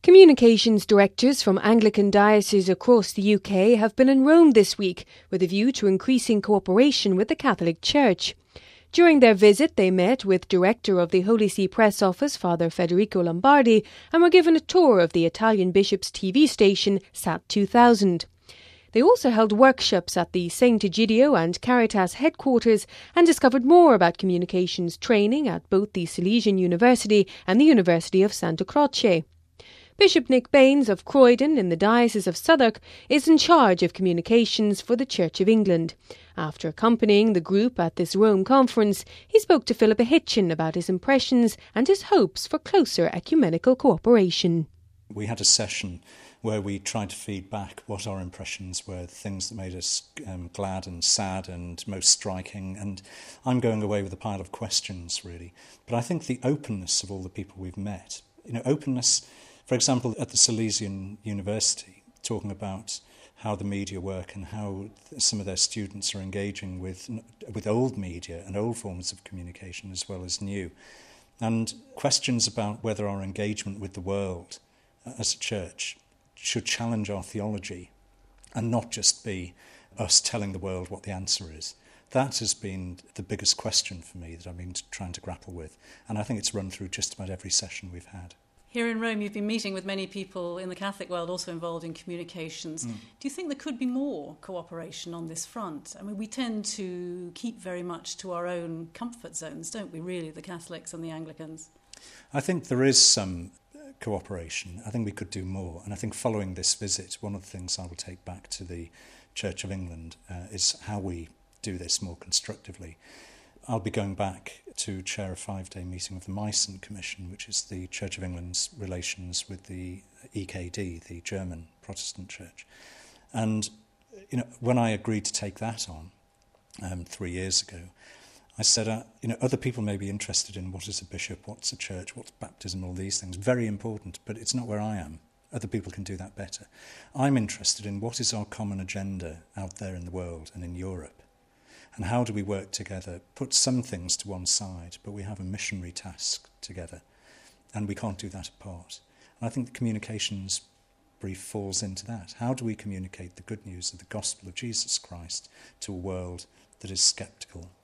Communications directors from Anglican dioceses across the UK have been in Rome this week with a view to increasing cooperation with the Catholic Church. During their visit, they met with Director of the Holy See Press Office, Father Federico Lombardi, and were given a tour of the Italian Bishop's TV station, Sat 2000. They also held workshops at the St. Egidio and Caritas headquarters and discovered more about communications training at both the Salesian University and the University of Santa Croce. Bishop Nick Baines of Croydon in the Diocese of Southwark is in charge of communications for the Church of England. After accompanying the group at this Rome conference, he spoke to Philippa Hitchin about his impressions and his hopes for closer ecumenical cooperation. We had a session where we tried to feed back what our impressions were, the things that made us glad and sad and most striking, and I'm going away with a pile of questions, really. But I think the openness of all the people we've met, openness, for example, at the Salesian University, talking about how the media work and how some of their students are engaging with old media and old forms of communication as well as new. And questions about whether our engagement with the world as a church should challenge our theology and not just be us telling the world what the answer is. That has been the biggest question for me that I've been trying to grapple with. And I think it's run through just about every session we've had. Here in Rome, you've been meeting with many people in the Catholic world also involved in communications. Do you think there could be more cooperation on this front? I mean, we tend to keep very much to our own comfort zones, don't we, really, the Catholics and the Anglicans? I think there is some cooperation. I think we could do more. And I think following this visit, one of the things I will take back to the Church of England is how we do this more constructively. I'll be going back to chair a 5-day meeting of the Meissen Commission, which is the Church of England's relations with the EKD, the German Protestant Church. And, when I agreed to take that on 3 years ago, I said, other people may be interested in what is a bishop, what's a church, what's baptism, all these things. Very important, but it's not where I am. Other people can do that better. I'm interested in what is our common agenda out there in the world and in Europe. And how do we work together, put some things to one side, but we have a missionary task together, and we can't do that apart. And I think the communications brief falls into that. How do we communicate the good news of the gospel of Jesus Christ to a world that is sceptical